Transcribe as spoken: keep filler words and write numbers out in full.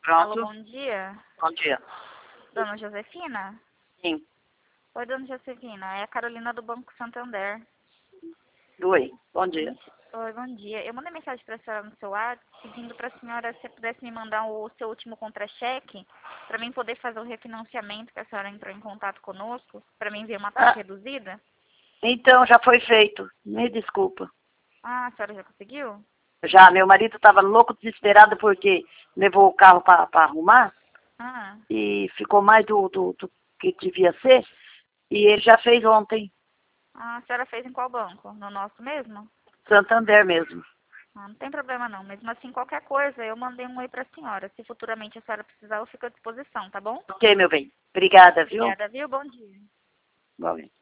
Alô, Pronto. bom dia. Bom dia. Dona Josefina? Sim. Oi, Dona Josefina. É a Carolina do Banco Santander. Oi. Bom dia. Oi, bom dia. Eu mandei mensagem para a senhora no seu WhatsApp pedindo para a senhora se pudesse me mandar o seu último contra-cheque para mim poder fazer o refinanciamento que a senhora entrou em contato conosco, para mim ver uma taxa Ah, reduzida. então, já foi feito. Me desculpa. Ah, a senhora já conseguiu? Já, meu marido estava louco, desesperado, porque levou o carro para arrumar Ah, e ficou mais do, do, do que devia ser. E ele já fez ontem. ah, a senhora fez em qual banco? No nosso mesmo? Santander mesmo. Ah, não tem problema não. Mesmo assim, qualquer coisa, eu mandei um oi para a senhora. Se futuramente a senhora precisar, eu fico à disposição, tá bom? Ok, meu bem. Obrigada, viu? Obrigada, viu? Bom dia. Bom,